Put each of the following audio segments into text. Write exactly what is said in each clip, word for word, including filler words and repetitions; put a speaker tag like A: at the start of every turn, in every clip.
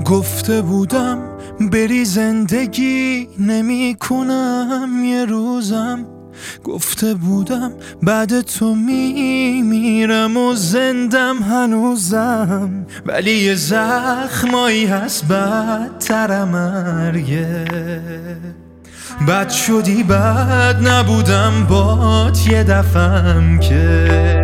A: گفته بودم بری زندگی نمی کنم یه روزم، گفته بودم بعد تو می میرم و زندم هنوزم، ولی یه زخمایی هست بدتر مرگه. بد شدی بد نبودم بات یه دفعم که.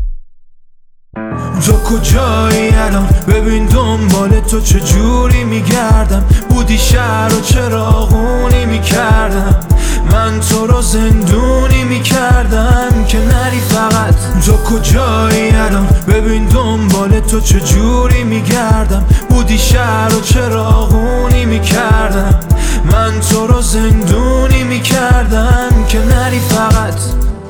A: تو کجایی الان؟ ببین دنبال تو چجوری میگردم. بودی شهر و چراغونی میکردم، من تو رو زندونی میکردم که نری فقط. تو کجایی الان؟ ببین دنبال تو چجوری میگردم. بودی شهر و چراغونی میکردم، من تو رو زندونی میکردم که نری فقط.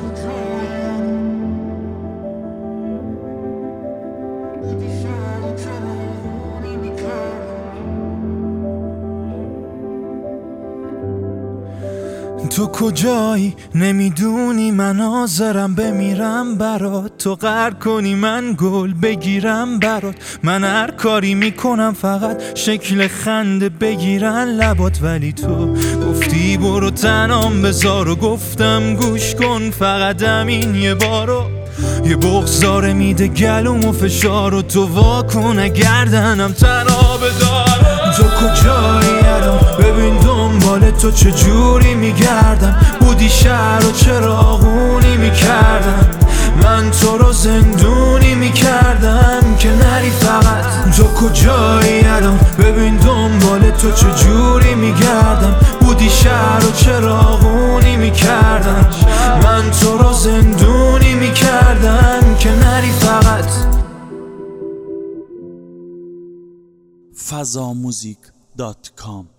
A: تو کجایی؟ نمیدونی من حاضرم بمیرم برات. تو قهر کنی من گل بگیرم برات. من هر کاری میکنم فقط شکل خنده بگیرن لبات، ولی تو گفتی برو تنام بذار و گفتم گوش کن فقط همین یه بارو. یه بغضاره میده گلوم و فشار و تو واکن گردنم تنها بدار. تو کجایی الان؟ ببین دنبال تو چجوری میگردم. بودی شهر و چراغونی میکردم، من تو رو زندونی میکردم که نری فقط. تو کجایی الان؟ ببین دنبال تو چجوری میگردم. بودی شهر و چراغونی میکردم، من تو رو زندونی میکردم که نری فقط.
B: فضاموزیک دات کام